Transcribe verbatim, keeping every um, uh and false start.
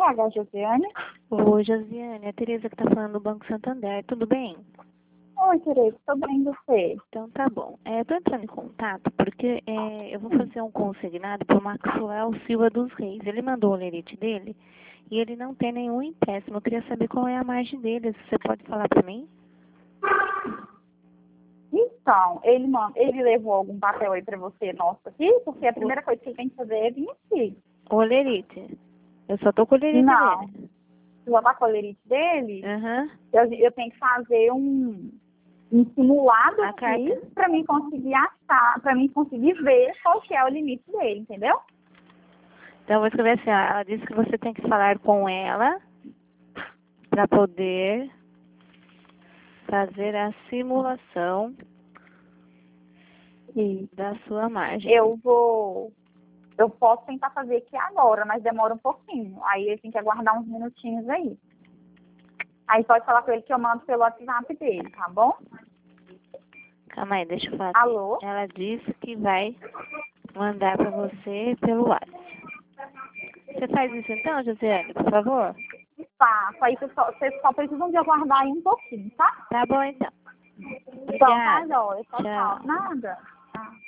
H, Josiane. Oi, Josiane, é a Tereza que tá falando do Banco Santander, tudo bem? Oi, Tereza, tô bem, e você? Então tá bom. É, eu tô entrando em contato porque é, eu vou fazer um consignado pro Maxwell Silva dos Reis. Ele mandou o lerite dele e ele não tem nenhum empréstimo. Eu queria saber qual é a margem dele. Você pode falar pra mim? Então, ele, manda, ele levou algum papel aí pra você, nosso aqui? Porque a primeira coisa que ele tem que fazer é vir aqui. O lerite. Eu só tô com o lerite Não. dele. Se eu levar com o lerite dele, Aham. eu, eu tenho que fazer um, um simulado A aqui carta. pra mim conseguir achar, pra mim conseguir ver qual que é o limite dele, entendeu? Então eu vou escrever assim, ó, ela disse que você tem que falar com ela para poder fazer a simulação E da sua margem. eu vou... Eu posso tentar fazer aqui agora, mas demora um pouquinho. Aí ele tem que aguardar uns minutinhos aí. Aí pode falar com ele que eu mando pelo WhatsApp dele, tá bom? Calma aí, deixa eu falar. Alô? Ela disse que vai mandar para você pelo WhatsApp. Você faz isso então, Josiane, por favor? Tá, aí vocês só, vocês só precisam de aguardar aí um pouquinho, tá? Tá bom então. Então tá, Obrigada. joia. Tchau, tchau. Tchau. Nada. Tá.